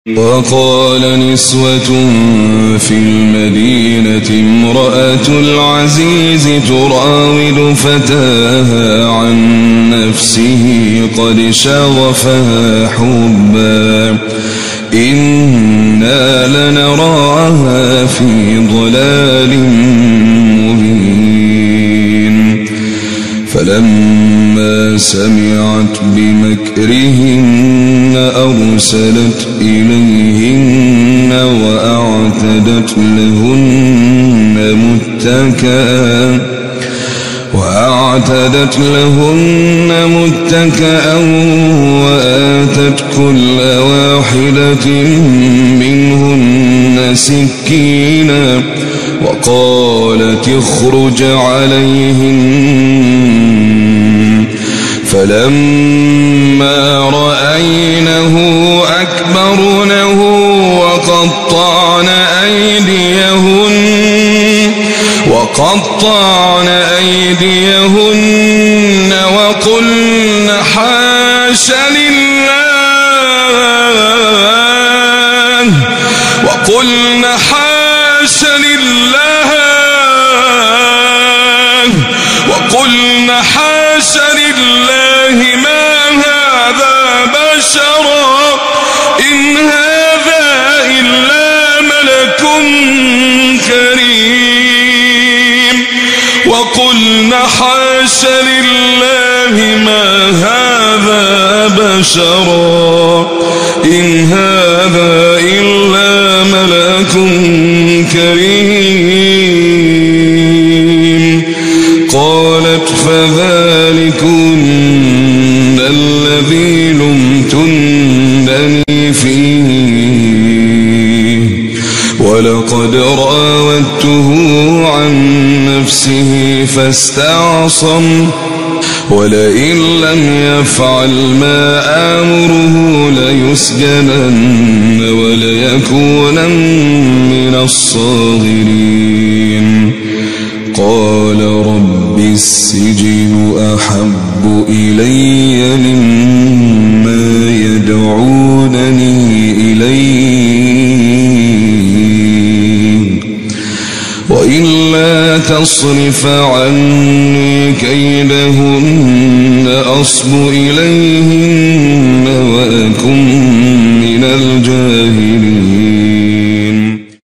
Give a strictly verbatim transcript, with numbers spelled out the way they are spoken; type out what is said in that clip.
وقال نسوة في المدينة امرأة العزيز تراود فتاها عن نفسه قد شغفها حبا إنا لنراها في ضلال مبين. فلما سمعت بمكرهن أرسلت إليهن وأعتدت لهن متكئا وأعتدت لهن متكئا وآتت كل واحدة منهن سكينا وقالت اخرج عليهن. فلما رأينه أكبرنه وقطعن أيديهن وقطعن أيديهن وقلن حاش لله وقلن حاش لله وقلن حاش لله ما هذا بشرا إن هذا إلا ملك كريم وقلن حاش لله ما هذا بشرا إن هذا إلا ملك كريم. قالت فذلكن الذي لمتنني فيه ولقد راودته عن نفسه فاستعصم ولئن لم يفعل ما آمره ليسجنن وليكونن من الصاغرين. قال رب السجن أحب إلي مما يدعونني إليه وإلا تصرف عني كيدهن أصب إليه